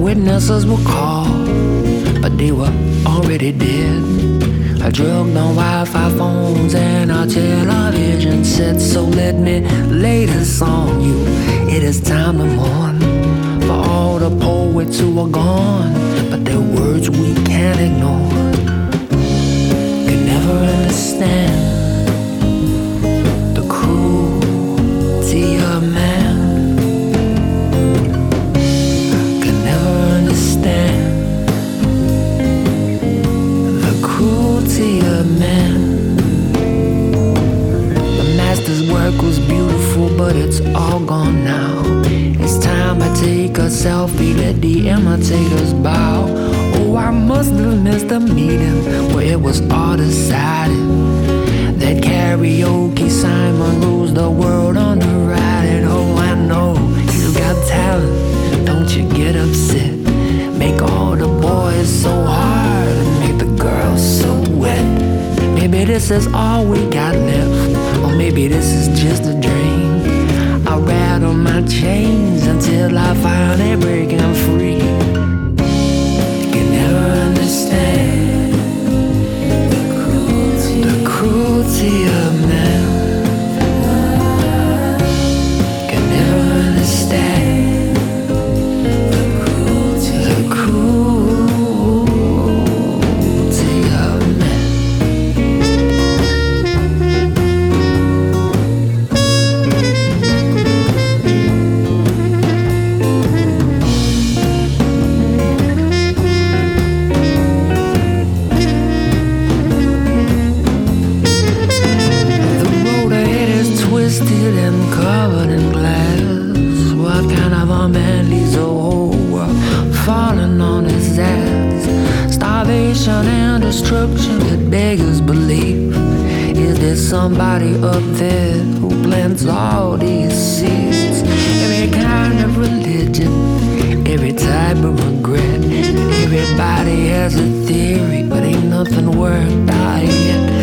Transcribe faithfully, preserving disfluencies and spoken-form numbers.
witnesses were called, but they were already dead. A drugged on Wi-Fi phones and our television set. So let me lay this on you. It is time to mourn for all the poets who are gone, but their words we can't ignore. Could never understand the cruelty of man. Could never understand the cruelty of man. The master's work was beautiful, but it's all gone now. It's time I take a selfie, let the imitators bow. Oh, I must have missed a meeting where it was all decided that karaoke Simon rules the world on the ride. Oh, I know he's got talent, don't you get upset. Make all the boys so hard and make the girls so wet. Maybe this is all we got left, or maybe this is just a dream. I rattle my chains until I finally break them free. You can never understand the cruelty, the cruelty of man. Can never understand the cruelty, the cruelty of man. Twisted and covered in glass. What kind of a man leaves a whole world falling on his ass? Starvation and destruction that beggars believe. Is there somebody up there who plants all these seeds? Every kind of religion, every type of regret. Everybody has a theory, but ain't nothing worked out yet.